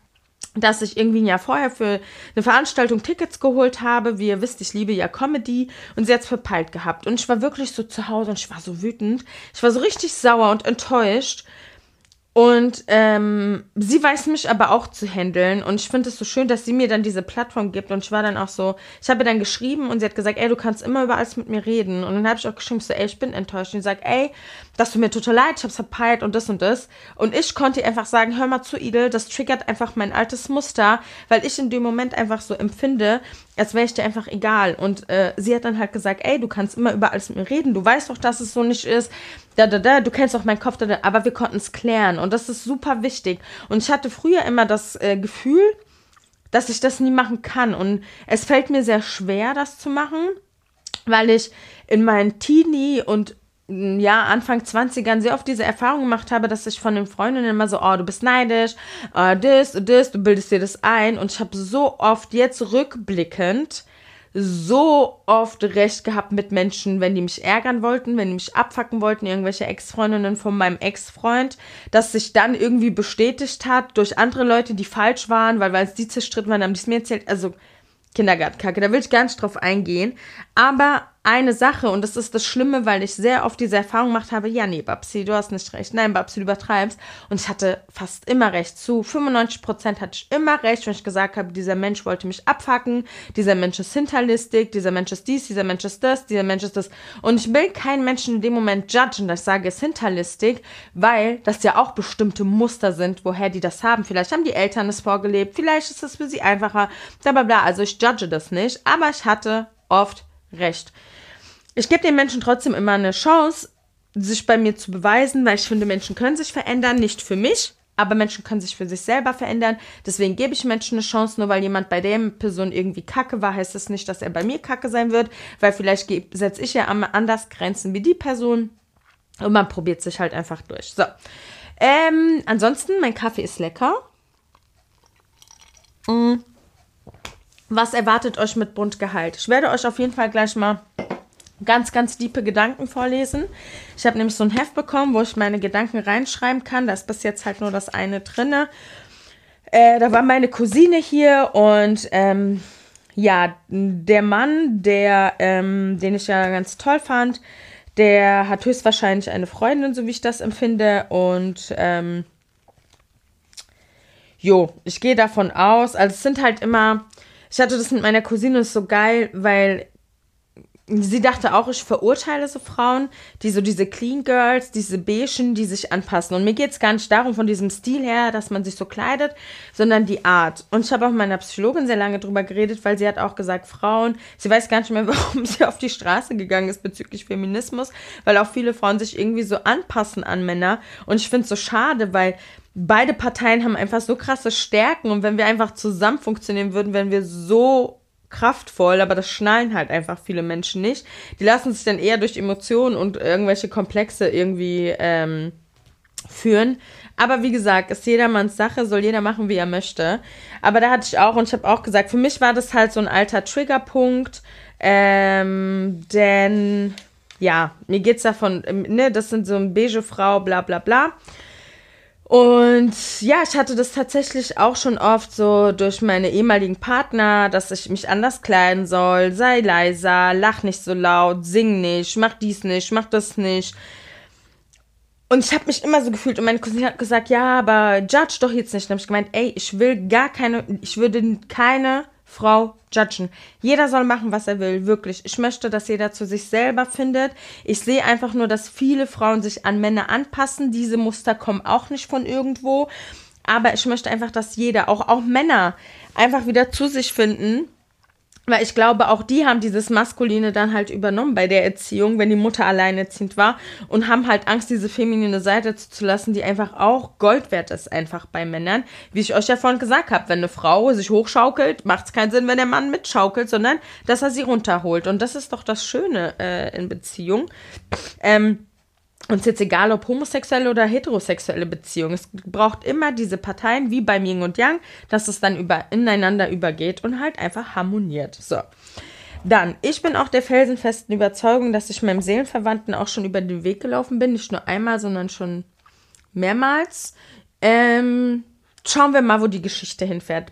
ich irgendwie ein Jahr vorher für eine Veranstaltung Tickets geholt habe. Wie ihr wisst, ich liebe ja Comedy und sie hat es verpeilt gehabt. Und ich war wirklich so zu Hause und ich war so wütend. Ich war so richtig sauer und enttäuscht. Und sie weiß mich aber auch zu handeln und ich finde es so schön, dass sie mir dann diese Plattform gibt und ich war dann auch so, ich habe ihr dann geschrieben und sie hat gesagt, ey, du kannst immer über alles mit mir reden und dann habe ich auch geschrieben, so, ey, ich bin enttäuscht und sie sagt, ey, das tut mir total leid, ich hab's verpeilt und das und ich konnte ihr einfach sagen, hör mal zu, Idel, das triggert einfach mein altes Muster, weil ich in dem Moment einfach so empfinde, als wäre ich dir einfach egal und sie hat dann halt gesagt, ey, du kannst immer über alles mit mir reden, du weißt doch, dass es so nicht ist, du kennst doch meinen Kopf, aber wir konnten es klären und das ist super wichtig. Und ich hatte früher immer das Gefühl, dass ich das nie machen kann und es fällt mir sehr schwer, das zu machen, weil ich in meinen Teenie- und Anfang 20ern sehr oft diese Erfahrung gemacht habe, dass ich von den Freundinnen immer so, oh, du bist neidisch, du bildest dir das ein und ich habe so oft jetzt rückblickend so oft recht gehabt mit Menschen, wenn die mich ärgern wollten, wenn die mich abfacken wollten, irgendwelche Ex-Freundinnen von meinem Ex-Freund, dass sich dann irgendwie bestätigt hat durch andere Leute, die falsch waren, weil es die zerstritten waren, haben die es mir erzählt, also Kindergartenkacke, da will ich gar nicht drauf eingehen, aber eine Sache, und das ist das Schlimme, weil ich sehr oft diese Erfahrung gemacht habe, ja, nee, Babsi, du hast nicht recht, nein, Babsi, du übertreibst, und ich hatte fast immer recht, zu 95% hatte ich immer recht, wenn ich gesagt habe, dieser Mensch wollte mich abfacken, dieser Mensch ist hinterlistig, dieser Mensch ist dies, dieser Mensch ist das, dieser Mensch ist das, und ich will keinen Menschen in dem Moment judgen, dass ich sage, es ist hinterlistig, weil das ja auch bestimmte Muster sind, woher die das haben, vielleicht haben die Eltern es vorgelebt, vielleicht ist es für sie einfacher, bla bla bla, also ich judge das nicht, aber ich hatte oft recht. Ich gebe den Menschen trotzdem immer eine Chance, sich bei mir zu beweisen, weil ich finde, Menschen können sich verändern, nicht für mich, aber Menschen können sich für sich selber verändern. Deswegen gebe ich Menschen eine Chance, nur weil jemand bei der Person irgendwie kacke war, heißt das nicht, dass er bei mir kacke sein wird, weil vielleicht setze ich ja anders Grenzen wie die Person und man probiert sich halt einfach durch. So, ansonsten, mein Kaffee ist lecker. Was erwartet euch mit Buntgehalt? Ich werde euch auf jeden Fall gleich mal ganz, ganz tiefe Gedanken vorlesen. Ich habe nämlich so ein Heft bekommen, wo ich meine Gedanken reinschreiben kann. Da ist bis jetzt halt nur das eine drinne. Da war meine Cousine hier und der Mann, den ich ja ganz toll fand, der hat höchstwahrscheinlich eine Freundin, so wie ich das empfinde. Und ich gehe davon aus, also es sind halt immer, ich hatte das mit meiner Cousine, ist so geil, weil sie dachte auch, ich verurteile so Frauen, die so diese Clean Girls, diese Beigen, die sich anpassen. Und mir geht es gar nicht darum, von diesem Stil her, dass man sich so kleidet, sondern die Art. Und ich habe auch mit meiner Psychologin sehr lange drüber geredet, weil sie hat auch gesagt, Frauen, sie weiß gar nicht mehr, warum sie auf die Straße gegangen ist bezüglich Feminismus, weil auch viele Frauen sich irgendwie so anpassen an Männer. Und ich finde es so schade, weil beide Parteien haben einfach so krasse Stärken und wenn wir einfach zusammen funktionieren würden, wären wir so kraftvoll, aber das schnallen halt einfach viele Menschen nicht. Die lassen sich dann eher durch Emotionen und irgendwelche Komplexe irgendwie führen. Aber wie gesagt, ist jedermanns Sache, soll jeder machen, wie er möchte. Aber da hatte ich auch, und ich habe auch gesagt, für mich war das halt so ein alter Triggerpunkt, denn ja, mir geht's davon, ne, das sind so eine beige Frau, bla bla bla. Und ja, ich hatte das tatsächlich auch schon oft so durch meine ehemaligen Partner, dass ich mich anders kleiden soll, sei leiser, lach nicht so laut, sing nicht, mach dies nicht, mach das nicht. Und ich habe mich immer so gefühlt und meine Cousine hat gesagt, ja, aber judge doch jetzt nicht. Und habe ich gemeint, ey, ich würde keine Frau judgen. Jeder soll machen, was er will, wirklich. Ich möchte, dass jeder zu sich selber findet. Ich sehe einfach nur, dass viele Frauen sich an Männer anpassen. Diese Muster kommen auch nicht von irgendwo. Aber ich möchte einfach, dass jeder, auch Männer, einfach wieder zu sich finden. Weil ich glaube, auch die haben dieses Maskuline dann halt übernommen bei der Erziehung, wenn die Mutter alleinerziehend war und haben halt Angst, diese feminine Seite zu lassen, die einfach auch Gold wert ist einfach bei Männern. Wie ich euch ja vorhin gesagt habe, wenn eine Frau sich hochschaukelt, macht es keinen Sinn, wenn der Mann mitschaukelt, sondern dass er sie runterholt. Und das ist doch das Schöne in Beziehung. Und es ist jetzt egal, ob homosexuelle oder heterosexuelle Beziehung. Es braucht immer diese Parteien, wie beim Yin und Yang, dass es dann ineinander übergeht und halt einfach harmoniert. So. Dann, ich bin auch der felsenfesten Überzeugung, dass ich meinem Seelenverwandten auch schon über den Weg gelaufen bin. Nicht nur einmal, sondern schon mehrmals. Schauen wir mal, wo die Geschichte hinfährt.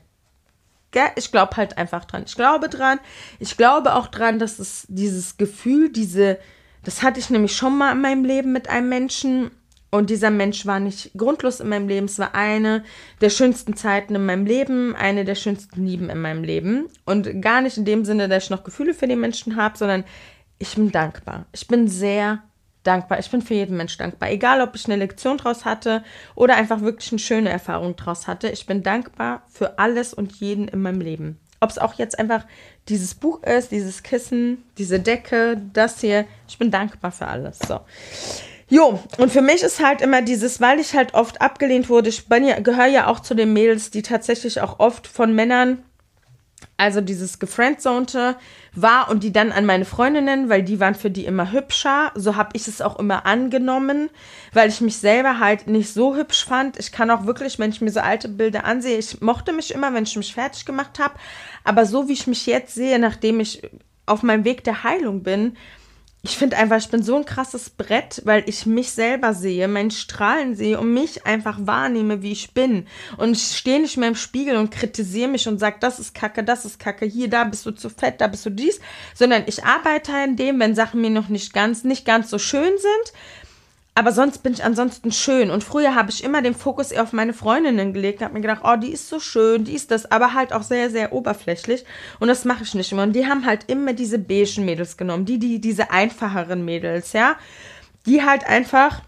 Ich glaube halt einfach dran. Ich glaube dran. Ich glaube auch dran, dass es dieses Gefühl, das hatte ich nämlich schon mal in meinem Leben mit einem Menschen und dieser Mensch war nicht grundlos in meinem Leben. Es war eine der schönsten Zeiten in meinem Leben, eine der schönsten Lieben in meinem Leben und gar nicht in dem Sinne, dass ich noch Gefühle für den Menschen habe, sondern ich bin dankbar. Ich bin sehr dankbar. Ich bin für jeden Mensch dankbar. Egal, ob ich eine Lektion draus hatte oder einfach wirklich eine schöne Erfahrung draus hatte. Ich bin dankbar für alles und jeden in meinem Leben. Ob es auch jetzt einfach dieses Buch ist, dieses Kissen, diese Decke, das hier. Ich bin dankbar für alles. So. Jo, und für mich ist halt immer dieses, weil ich halt oft abgelehnt wurde, gehöre ja auch zu den Mädels, die tatsächlich auch oft von Männern, also dieses Gefriendzonte war und die dann an meine Freundinnen, weil die waren für die immer hübscher. So habe ich es auch immer angenommen, weil ich mich selber halt nicht so hübsch fand. Ich kann auch wirklich, wenn ich mir so alte Bilder ansehe, ich mochte mich immer, wenn ich mich fertig gemacht habe. Aber so wie ich mich jetzt sehe, nachdem ich auf meinem Weg der Heilung bin, ich finde einfach, ich bin so ein krasses Brett, weil ich mich selber sehe, meinen Strahlen sehe und mich einfach wahrnehme, wie ich bin. Und ich stehe nicht mehr im Spiegel und kritisiere mich und sage, das ist Kacke, hier, da bist du zu fett, da bist du dies. Sondern ich arbeite an dem, wenn Sachen mir noch nicht ganz so schön sind. Aber sonst bin ich ansonsten schön. Und früher habe ich immer den Fokus eher auf meine Freundinnen gelegt. Habe mir gedacht, oh, die ist so schön, die ist das. Aber halt auch sehr, sehr oberflächlich. Und das mache ich nicht immer. Und die haben halt immer diese beigen Mädels genommen. Diese einfacheren Mädels, ja. Die halt einfach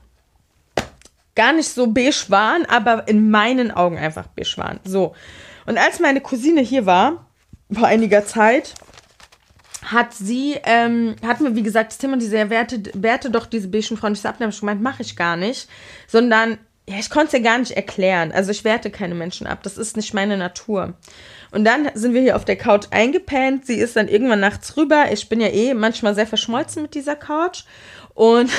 gar nicht so beige waren, aber in meinen Augen einfach beige waren. So. Und als meine Cousine hier war, vor einiger Zeit, hatten wir, wie gesagt, das Thema, diese Werte doch diese beigen Frauen. Ich habe nämlich gemeint, mache ich gar nicht, sondern, ja, ich konnte es ja gar nicht erklären. Also ich werte keine Menschen ab, das ist nicht meine Natur. Und dann sind wir hier auf der Couch eingepennt, sie ist dann irgendwann nachts rüber. Ich bin ja manchmal sehr verschmolzen mit dieser Couch und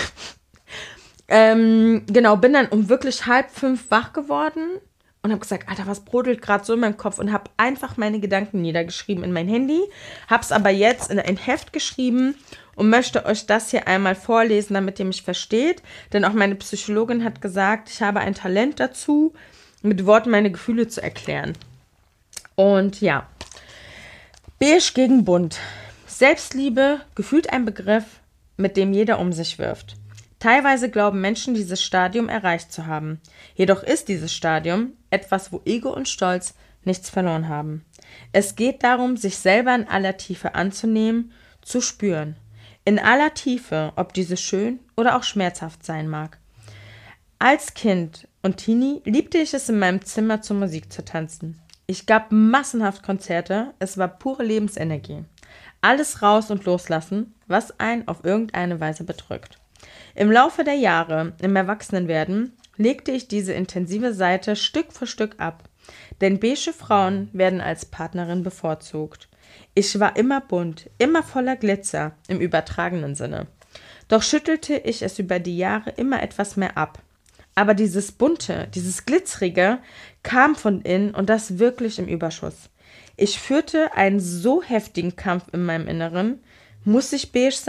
genau, bin dann um wirklich 4:30 wach geworden. Und habe gesagt, Alter, was brodelt gerade so in meinem Kopf? Und habe einfach meine Gedanken niedergeschrieben in mein Handy. Habe es aber jetzt in ein Heft geschrieben und möchte euch das hier einmal vorlesen, damit ihr mich versteht. Denn auch meine Psychologin hat gesagt, ich habe ein Talent dazu, mit Worten meine Gefühle zu erklären. Und ja, beige gegen bunt. Selbstliebe, gefühlt ein Begriff, mit dem jeder um sich wirft. Teilweise glauben Menschen, dieses Stadium erreicht zu haben. Jedoch ist dieses Stadium etwas, wo Ego und Stolz nichts verloren haben. Es geht darum, sich selber in aller Tiefe anzunehmen, zu spüren. In aller Tiefe, ob diese schön oder auch schmerzhaft sein mag. Als Kind und Teenie liebte ich es, in meinem Zimmer zur Musik zu tanzen. Ich gab massenhaft Konzerte, es war pure Lebensenergie. Alles raus und loslassen, was einen auf irgendeine Weise bedrückt. Im Laufe der Jahre, im Erwachsenenwerden, legte ich diese intensive Seite Stück für Stück ab. Denn beige Frauen werden als Partnerin bevorzugt. Ich war immer bunt, immer voller Glitzer, im übertragenen Sinne. Doch schüttelte ich es über die Jahre immer etwas mehr ab. Aber dieses Bunte, dieses Glitzerige kam von innen und das wirklich im Überschuss. Ich führte einen so heftigen Kampf in meinem Inneren. Muss ich beige sein?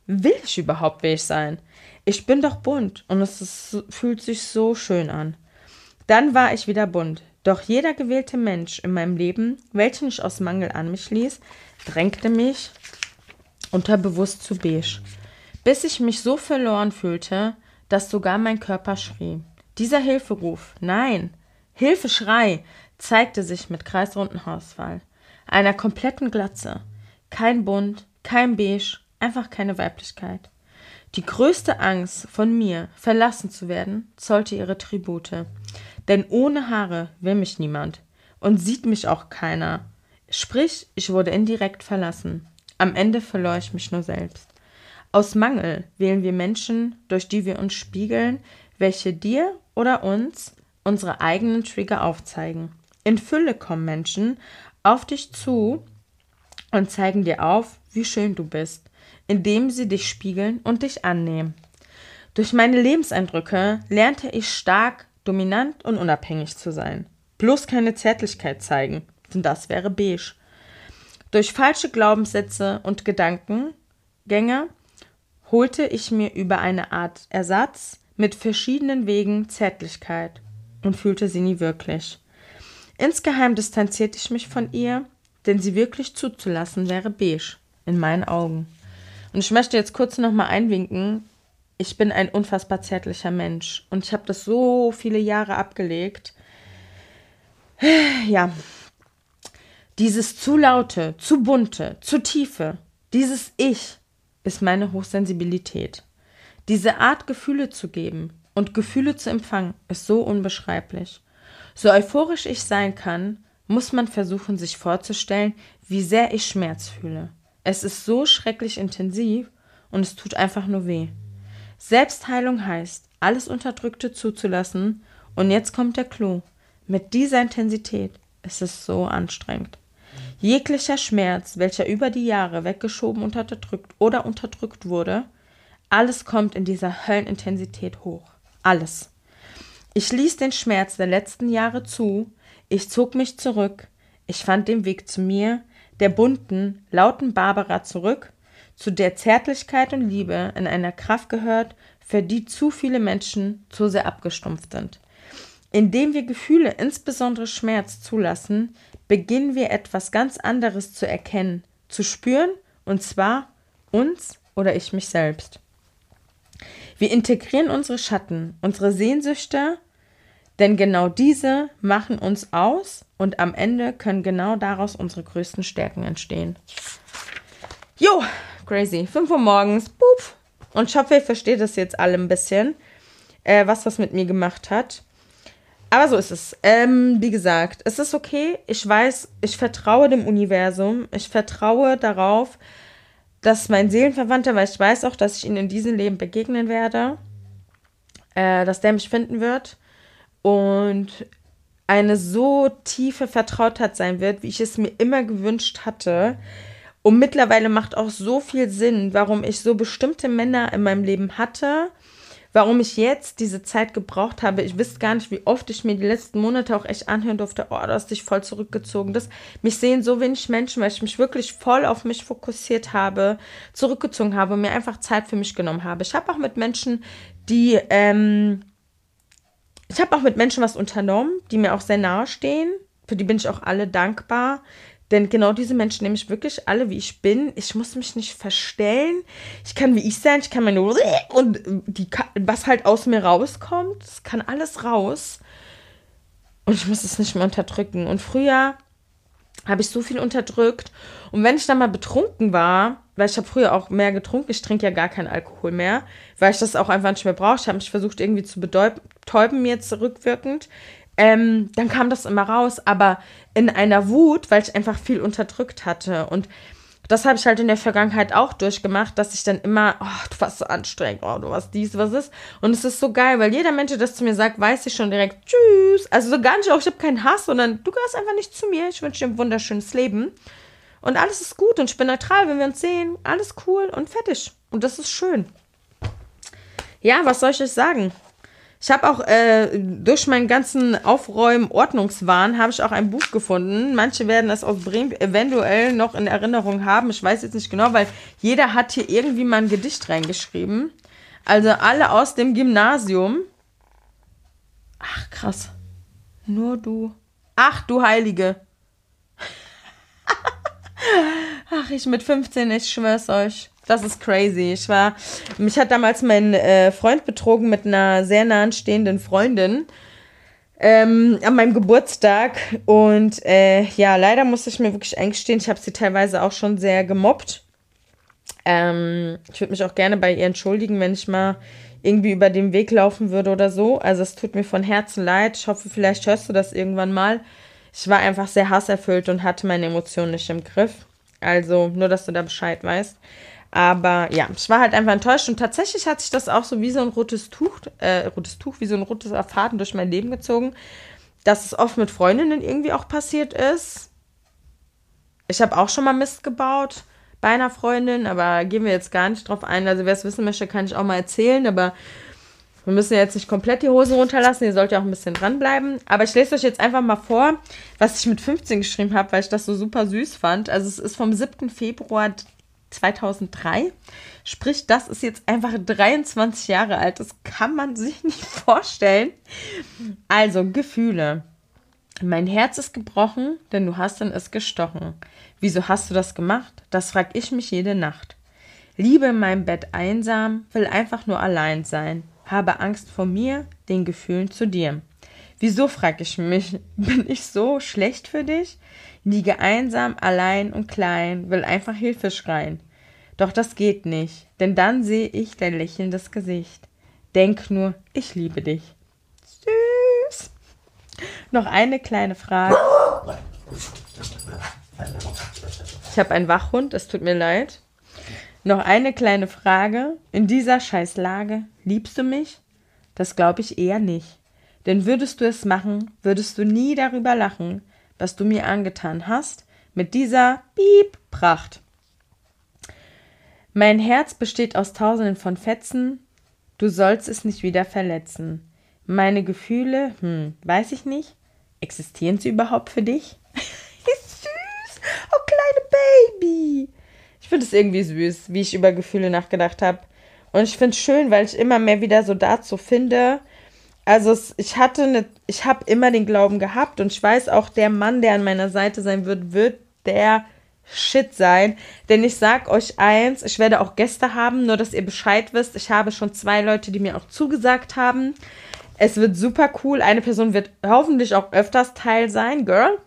Will ich überhaupt beige sein? Ich bin doch bunt und fühlt sich so schön an. Dann war ich wieder bunt. Doch jeder gewählte Mensch in meinem Leben, welchen ich aus Mangel an mich ließ, drängte mich unterbewusst zu beige. Bis ich mich so verloren fühlte, dass sogar mein Körper schrie. Dieser Hilferuf, nein, Hilfeschrei, zeigte sich mit kreisrunden Haarausfall, einer kompletten Glatze. Kein Bunt, kein Beige, einfach keine Weiblichkeit. Die größte Angst von mir, verlassen zu werden, zollte ihre Tribute. Denn ohne Haare will mich niemand und sieht mich auch keiner. Sprich, ich wurde indirekt verlassen. Am Ende verlor ich mich nur selbst. Aus Mangel wählen wir Menschen, durch die wir uns spiegeln, welche dir oder uns unsere eigenen Trigger aufzeigen. In Fülle kommen Menschen auf dich zu und zeigen dir auf, wie schön du bist, indem sie dich spiegeln und dich annehmen. Durch meine Lebenseindrücke lernte ich stark, dominant und unabhängig zu sein. Bloß keine Zärtlichkeit zeigen, denn das wäre beige. Durch falsche Glaubenssätze und Gedankengänge holte ich mir über eine Art Ersatz mit verschiedenen Wegen Zärtlichkeit und fühlte sie nie wirklich. Insgeheim distanzierte ich mich von ihr, denn sie wirklich zuzulassen wäre beige, in meinen Augen. Und ich möchte jetzt kurz nochmal einwinken, ich bin ein unfassbar zärtlicher Mensch und ich habe das so viele Jahre abgelegt. Ja, dieses zu laute, zu bunte, zu tiefe, dieses Ich ist meine Hochsensibilität. Diese Art, Gefühle zu geben und Gefühle zu empfangen, ist so unbeschreiblich. So euphorisch ich sein kann, muss man versuchen, sich vorzustellen, wie sehr ich Schmerz fühle. Es ist so schrecklich intensiv und es tut einfach nur weh. Selbstheilung heißt, alles Unterdrückte zuzulassen und jetzt kommt der Clou. Mit dieser Intensität ist es so anstrengend. Jeglicher Schmerz, welcher über die Jahre weggeschoben und unterdrückt wurde, alles kommt in dieser Höllenintensität hoch. Alles. Ich ließ den Schmerz der letzten Jahre zu, ich zog mich zurück, ich fand den Weg zu mir, der bunten, lauten Barbara zurück, zu der Zärtlichkeit und Liebe in einer Kraft gehört, für die zu viele Menschen zu sehr abgestumpft sind. Indem wir Gefühle, insbesondere Schmerz, zulassen, beginnen wir etwas ganz anderes zu erkennen, zu spüren, und zwar uns oder ich mich selbst. Wir integrieren unsere Schatten, unsere Sehnsüchte, denn genau diese machen uns aus und am Ende können genau daraus unsere größten Stärken entstehen. Jo, crazy. 5 Uhr morgens, boop. Und ich hoffe, ihr versteht das jetzt alle ein bisschen, was das mit mir gemacht hat. Aber so ist es. Wie gesagt, es ist okay. Ich weiß, ich vertraue dem Universum. Ich vertraue darauf, dass mein Seelenverwandter, weil ich weiß auch, dass ich ihm in diesem Leben begegnen werde, dass der mich finden wird und eine so tiefe Vertrautheit sein wird, wie ich es mir immer gewünscht hatte. Und mittlerweile macht auch so viel Sinn, warum ich so bestimmte Männer in meinem Leben hatte, warum ich jetzt diese Zeit gebraucht habe. Ich wüsste gar nicht, wie oft ich mir die letzten Monate auch echt anhören durfte, oh, du hast dich voll zurückgezogen. Mich sehen so wenig Menschen, weil ich mich wirklich voll auf mich fokussiert habe, zurückgezogen habe und mir einfach Zeit für mich genommen habe. Ich habe auch mit Menschen, was unternommen, die mir auch sehr nahe stehen. Für die bin ich auch alle dankbar. Denn genau diese Menschen nehme ich wirklich alle, wie ich bin. Ich muss mich nicht verstellen. Ich kann, wie ich sein, ich kann meine und was halt aus mir rauskommt, das kann alles raus. Und ich muss es nicht mehr unterdrücken. Und früher habe ich so viel unterdrückt. Und wenn ich dann mal betrunken war, weil ich habe früher auch mehr getrunken, ich trinke ja gar keinen Alkohol mehr, weil ich das auch einfach nicht mehr brauche. Ich habe mich versucht irgendwie zu betäuben, mir jetzt rückwirkend. Dann kam das immer raus, aber in einer Wut, weil ich einfach viel unterdrückt hatte. Und das habe ich halt in der Vergangenheit auch durchgemacht, dass ich dann immer, oh, du warst so anstrengend, oh, du warst dies, was ist. Und es ist so geil, weil jeder Mensch, der das zu mir sagt, weiß ich schon direkt, tschüss. Also so gar nicht auch, ich habe keinen Hass, sondern du gehörst einfach nicht zu mir. Ich wünsche dir ein wunderschönes Leben. Und alles ist gut und ich bin neutral, wenn wir uns sehen. Alles cool und fertig. Und das ist schön. Ja, was soll ich euch sagen? Ich habe auch durch meinen ganzen Aufräumen-Ordnungswahn habe ich auch ein Buch gefunden. Manche werden es aus Bremen eventuell noch in Erinnerung haben. Ich weiß jetzt nicht genau, weil jeder hat hier irgendwie mal ein Gedicht reingeschrieben. Also alle aus dem Gymnasium. Ach, krass. Nur du. Ach, du Heilige. Ach, ich mit 15, ich schwör's euch. Das ist crazy. Mich hat damals mein Freund betrogen mit einer sehr nahen stehenden Freundin an meinem Geburtstag. Und leider musste ich mir wirklich eingestehen, ich habe sie teilweise auch schon sehr gemobbt. Ich würde mich auch gerne bei ihr entschuldigen, wenn ich mal irgendwie über den Weg laufen würde oder so. Also es tut mir von Herzen leid. Ich hoffe, vielleicht hörst du das irgendwann mal. Ich war einfach sehr hasserfüllt und hatte meine Emotionen nicht im Griff. Also nur, dass du da Bescheid weißt. Aber ja, ich war halt einfach enttäuscht und tatsächlich hat sich das auch so wie so ein rotes Tuch, wie so ein roter Faden durch mein Leben gezogen, dass es oft mit Freundinnen irgendwie auch passiert ist. Ich habe auch schon mal Mist gebaut bei einer Freundin, aber gehen wir jetzt gar nicht drauf ein. Also wer es wissen möchte, kann ich auch mal erzählen, aber wir müssen ja jetzt nicht komplett die Hosen runterlassen, ihr sollt ja auch ein bisschen dranbleiben. Aber ich lese euch jetzt einfach mal vor, was ich mit 15 geschrieben habe, weil ich das so super süß fand. Also es ist vom 7. Februar 2003. Sprich, das ist jetzt einfach 23 Jahre alt. Das kann man sich nicht vorstellen. Also, Gefühle. Mein Herz ist gebrochen, denn du hast in es gestochen. Wieso hast du das gemacht? Das frag ich mich jede Nacht. Liebe in meinem Bett einsam, will einfach nur allein sein. Habe Angst vor mir, den Gefühlen zu dir. Wieso, frag ich mich, bin ich so schlecht für dich? Liege einsam, allein und klein, will einfach Hilfe schreien. Doch das geht nicht, denn dann sehe ich dein lächelndes Gesicht. Denk nur, ich liebe dich. Süß. Noch eine kleine Frage. Ich habe einen Wachhund, es tut mir leid. Noch eine kleine Frage. In dieser Scheißlage, liebst du mich? Das glaube ich eher nicht. Denn würdest du es machen, würdest du nie darüber lachen, was du mir angetan hast, mit dieser Piep-Pracht. Mein Herz besteht aus tausenden von Fetzen, du sollst es nicht wieder verletzen. Meine Gefühle, weiß ich nicht, existieren sie überhaupt für dich? Süß, oh kleine Baby. Ich finde es irgendwie süß, wie ich über Gefühle nachgedacht habe. Und ich finde es schön, weil ich immer mehr wieder so dazu finde. Also ich habe immer den Glauben gehabt und ich weiß auch, der Mann, der an meiner Seite sein wird der Shit sein. Denn ich sag euch eins, ich werde auch Gäste haben, nur dass ihr Bescheid wisst. Ich habe schon 2 Leute, die mir auch zugesagt haben. Es wird super cool. Eine Person wird hoffentlich auch öfters Teil sein, Girl.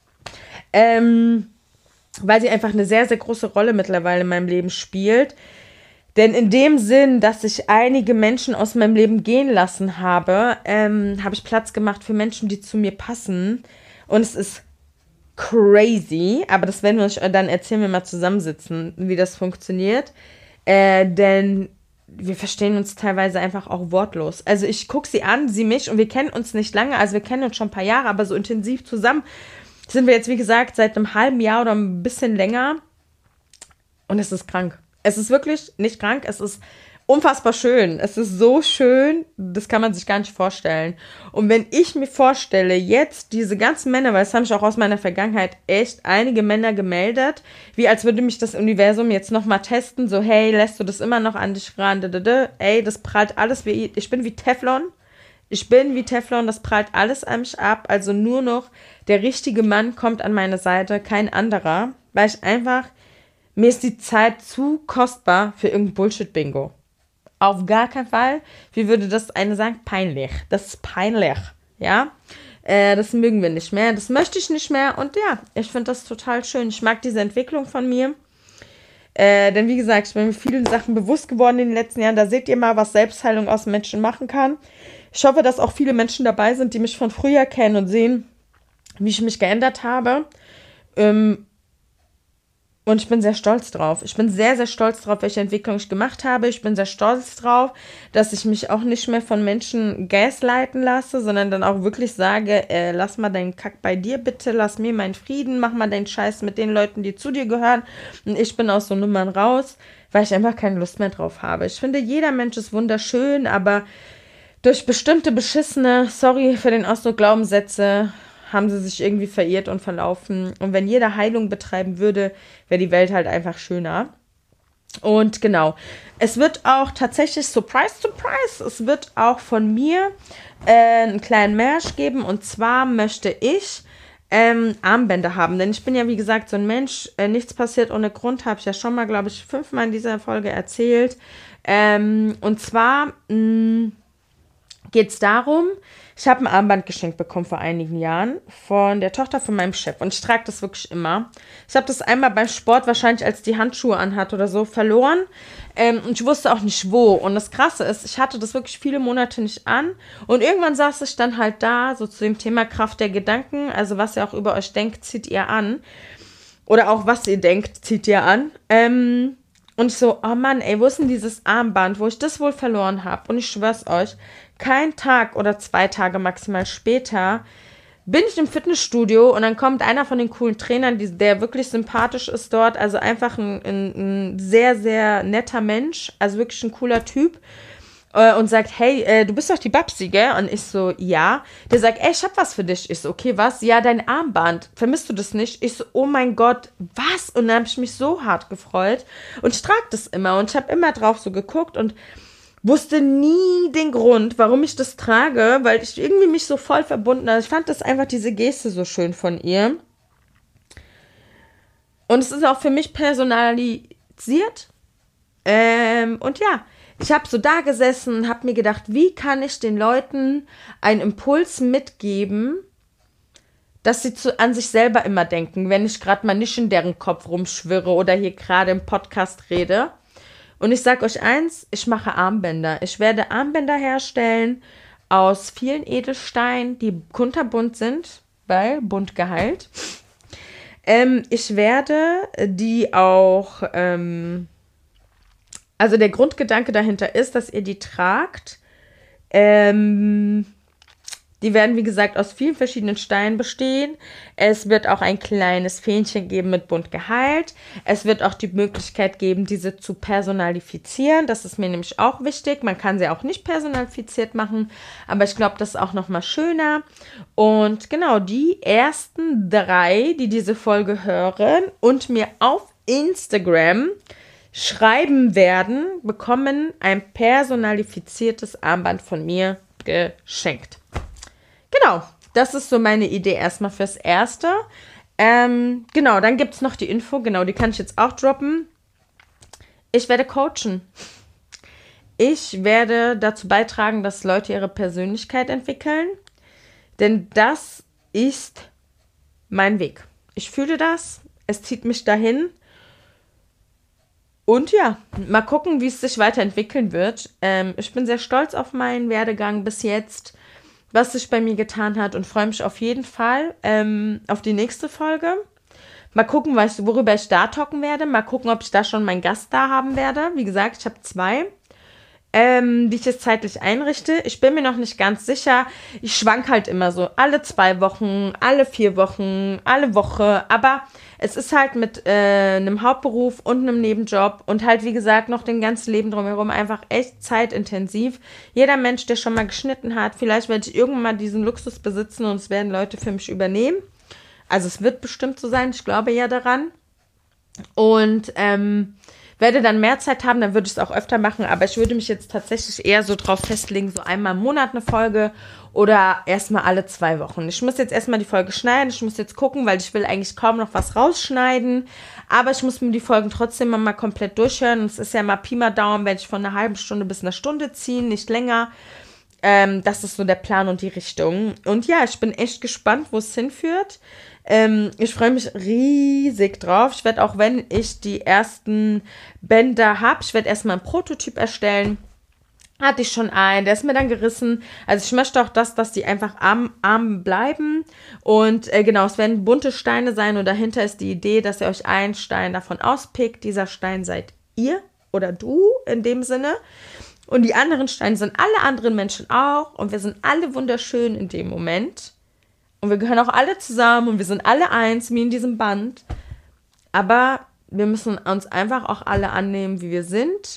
Weil sie einfach eine sehr, sehr große Rolle mittlerweile in meinem Leben spielt. Denn in dem Sinn, dass ich einige Menschen aus meinem Leben gehen lassen habe, habe ich Platz gemacht für Menschen, die zu mir passen. Und es ist crazy, aber das werden wir euch dann erzählen, wenn wir mal zusammensitzen, wie das funktioniert. Denn wir verstehen uns teilweise einfach auch wortlos. Also ich gucke sie an, sie mich und wir kennen uns nicht lange, also wir kennen uns schon ein paar Jahre, aber so intensiv zusammen sind wir jetzt, wie gesagt, seit einem halben Jahr oder ein bisschen länger. Und es ist krank. Es ist wirklich nicht krank, es ist unfassbar schön. Es ist so schön, das kann man sich gar nicht vorstellen. Und wenn ich mir vorstelle, jetzt diese ganzen Männer, weil das haben sich auch aus meiner Vergangenheit echt einige Männer gemeldet, wie als würde mich das Universum jetzt nochmal testen, so hey, lässt du das immer noch an dich ran, ey, das prallt alles, ich bin wie Teflon. Ich bin wie Teflon, das prallt alles an mich ab, also nur noch der richtige Mann kommt an meine Seite, kein anderer, weil ich einfach, mir ist die Zeit zu kostbar für irgendein Bullshit-Bingo. Auf gar keinen Fall. Wie würde das eine sagen? Peinlich. Das ist peinlich, ja. Das mögen wir nicht mehr, das möchte ich nicht mehr und ja, ich finde das total schön. Ich mag diese Entwicklung von mir. Denn wie gesagt, ich bin mir vielen Sachen bewusst geworden in den letzten Jahren. Da seht ihr mal, was Selbstheilung aus Menschen machen kann. Ich hoffe, dass auch viele Menschen dabei sind, die mich von früher kennen und sehen, wie ich mich geändert habe. Und ich bin sehr stolz drauf. Ich bin sehr, sehr stolz drauf, welche Entwicklung ich gemacht habe. Ich bin sehr stolz drauf, dass ich mich auch nicht mehr von Menschen gaslighten lasse, sondern dann auch wirklich sage, lass mal deinen Kack bei dir bitte, lass mir meinen Frieden, mach mal deinen Scheiß mit den Leuten, die zu dir gehören. Und ich bin aus so Nummern raus, weil ich einfach keine Lust mehr drauf habe. Ich finde, jeder Mensch ist wunderschön, aber durch bestimmte beschissene, sorry für den Ausdruck, Glaubenssätze haben sie sich irgendwie verirrt und verlaufen. Und wenn jeder Heilung betreiben würde, wäre die Welt halt einfach schöner. Und genau, es wird auch tatsächlich, surprise, surprise, es wird auch von mir einen kleinen Merch geben. Und zwar möchte ich Armbänder haben. Denn ich bin ja, wie gesagt, so ein Mensch, nichts passiert ohne Grund, habe ich ja schon mal, glaube ich, 5-mal in dieser Folge erzählt. Und zwar geht es darum, ich habe ein Armband geschenkt bekommen vor einigen Jahren von der Tochter von meinem Chef und ich trage das wirklich immer. Ich habe das einmal beim Sport, wahrscheinlich als die Handschuhe anhat oder so, verloren und ich wusste auch nicht wo. Und das Krasse ist, ich hatte das wirklich viele Monate nicht an und irgendwann saß ich dann halt da, so zu dem Thema Kraft der Gedanken, also was ihr auch über euch denkt, zieht ihr an. Oder auch was ihr denkt, zieht ihr an. Und ich so, oh Mann, ey, wo ist denn dieses Armband, wo ich das wohl verloren habe? Und ich schwör's euch, kein Tag oder 2 Tage maximal später bin ich im Fitnessstudio und dann kommt einer von den coolen Trainern, der wirklich sympathisch ist dort, also einfach ein sehr, sehr netter Mensch, also wirklich ein cooler Typ und sagt, hey, du bist doch die Babsi, gell? Und ich so, ja. Der sagt, ey, ich hab was für dich. Ich so, okay, was? Ja, dein Armband. Vermisst du das nicht? Ich so, oh mein Gott, was? Und dann habe ich mich so hart gefreut und ich trage das immer und ich habe immer drauf so geguckt und wusste nie den Grund, warum ich das trage, weil ich irgendwie mich so voll verbunden habe. Ich fand das einfach, diese Geste so schön von ihr. Und es ist auch für mich personalisiert. Und ja, ich habe so da gesessen und habe mir gedacht, wie kann ich den Leuten einen Impuls mitgeben, dass sie an sich selber immer denken, wenn ich gerade mal nicht in deren Kopf rumschwirre oder hier gerade im Podcast rede. Und ich sage euch eins, ich mache Armbänder. Ich werde Armbänder herstellen aus vielen Edelsteinen, die kunterbunt sind, weil bunt geheilt. Ich werde die auch, also der Grundgedanke dahinter ist, dass ihr die tragt. Die werden, wie gesagt, aus vielen verschiedenen Steinen bestehen. Es wird auch ein kleines Fähnchen geben mit bunt geheilt. Es wird auch die Möglichkeit geben, diese zu personalifizieren. Das ist mir nämlich auch wichtig. Man kann sie auch nicht personalifiziert machen, aber ich glaube, das ist auch nochmal schöner. Und genau, die ersten 3, die diese Folge hören und mir auf Instagram schreiben werden, bekommen ein personalifiziertes Armband von mir geschenkt. Genau, das ist so meine Idee erstmal fürs Erste. Genau, dann gibt es noch die Info, genau, die kann ich jetzt auch droppen. Ich werde coachen. Ich werde dazu beitragen, dass Leute ihre Persönlichkeit entwickeln, denn das ist mein Weg. Ich fühle das, es zieht mich dahin. Und ja, mal gucken, wie es sich weiterentwickeln wird. Ich bin sehr stolz auf meinen Werdegang bis jetzt, was sich bei mir getan hat und freue mich auf jeden Fall auf die nächste Folge. Mal gucken, worüber ich da talken werde. Mal gucken, ob ich da schon meinen Gast da haben werde. Wie gesagt, ich habe 2, wie ich es zeitlich einrichte. Ich bin mir noch nicht ganz sicher. Ich schwank halt immer so alle 2 Wochen, alle 4 Wochen, alle Woche. Aber es ist halt mit einem Hauptberuf und einem Nebenjob und halt, wie gesagt, noch dem ganzen Leben drumherum einfach echt zeitintensiv. Jeder Mensch, der schon mal geschnitten hat, vielleicht werde ich irgendwann mal diesen Luxus besitzen und es werden Leute für mich übernehmen. Also es wird bestimmt so sein, ich glaube ja daran. Und werde dann mehr Zeit haben, dann würde ich es auch öfter machen, aber ich würde mich jetzt tatsächlich eher so drauf festlegen, so einmal im Monat eine Folge oder erstmal alle 2 Wochen. Ich muss jetzt erstmal die Folge schneiden, ich muss jetzt gucken, weil ich will eigentlich kaum noch was rausschneiden, aber ich muss mir die Folgen trotzdem mal komplett durchhören. Und es ist ja mal Pi mal Daumen, werde ich von einer halben Stunde bis einer Stunde ziehen, nicht länger. Das ist so der Plan und die Richtung. Und ja, ich bin echt gespannt, wo es hinführt. Ich freue mich riesig drauf. Ich werde auch, wenn ich die ersten Bänder habe, ich werde erstmal einen Prototyp erstellen. Hatte ich schon einen, der ist mir dann gerissen. Also ich möchte auch, dass die einfach arm bleiben. Und genau, es werden bunte Steine sein und dahinter ist die Idee, dass ihr euch einen Stein davon auspickt. Dieser Stein seid ihr oder du in dem Sinne. Und die anderen Steine sind alle anderen Menschen auch. Und wir sind alle wunderschön in dem Moment. Und wir gehören auch alle zusammen und wir sind alle eins, wie in diesem Band. Aber wir müssen uns einfach auch alle annehmen, wie wir sind.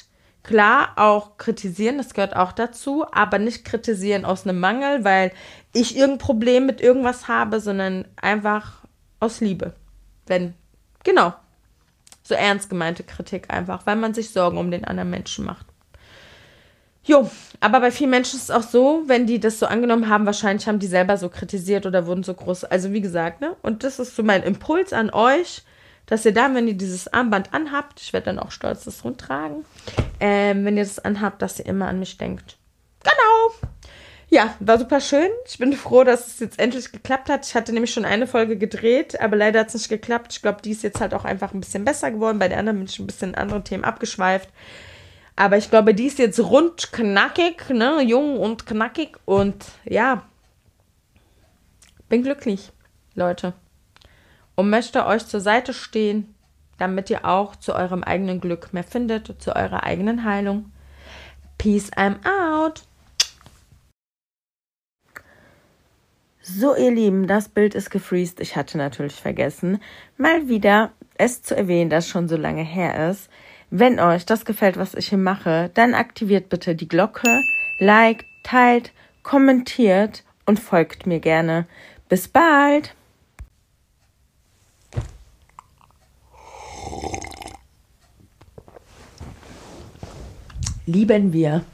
Klar, auch kritisieren, das gehört auch dazu, aber nicht kritisieren aus einem Mangel, weil ich irgendein Problem mit irgendwas habe, sondern einfach aus Liebe. Genau, so ernst gemeinte Kritik einfach, weil man sich Sorgen um den anderen Menschen macht. Jo, aber bei vielen Menschen ist es auch so, wenn die das so angenommen haben, wahrscheinlich haben die selber so kritisiert oder wurden so groß. Also wie gesagt, ne? Und das ist so mein Impuls an euch, dass ihr dann, wenn ihr dieses Armband anhabt, ich werde dann auch stolz das rumtragen, wenn ihr das anhabt, dass ihr immer an mich denkt. Genau. Ja, war super schön. Ich bin froh, dass es jetzt endlich geklappt hat. Ich hatte nämlich schon eine Folge gedreht, aber leider hat es nicht geklappt. Ich glaube, die ist jetzt halt auch einfach ein bisschen besser geworden. Bei der anderen bin ich ein bisschen in andere Themen abgeschweift. Aber ich glaube, die ist jetzt rund knackig, ne, jung und knackig. Und ja, bin glücklich, Leute. Und möchte euch zur Seite stehen, damit ihr auch zu eurem eigenen Glück mehr findet, zu eurer eigenen Heilung. Peace, I'm out. So, ihr Lieben, das Bild ist gefreezed. Ich hatte natürlich vergessen, mal wieder es zu erwähnen, dass schon so lange her ist. Wenn euch das gefällt, was ich hier mache, dann aktiviert bitte die Glocke, liked, teilt, kommentiert und folgt mir gerne. Bis bald! Lieben wir.